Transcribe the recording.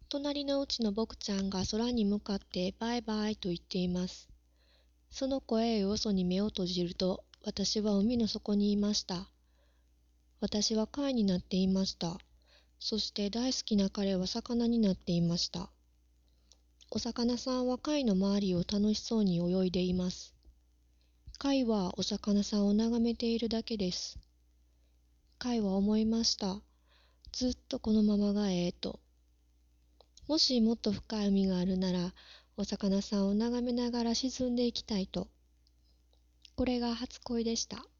隣のうちの僕ちゃんが空に向かってバイバイと言っています。その声よそに目を閉じると、私は海の底にいました。私は貝になっていました。そして大好きな彼は魚になっていました。お魚さんは貝の周りを楽しそうに泳いでいます。貝はお魚さんを眺めているだけです。貝は思いました。ずっとこのままがええと。もしもっと深い海があるなら、お魚さんを眺めながら沈んでいきたいと。これが初恋でした。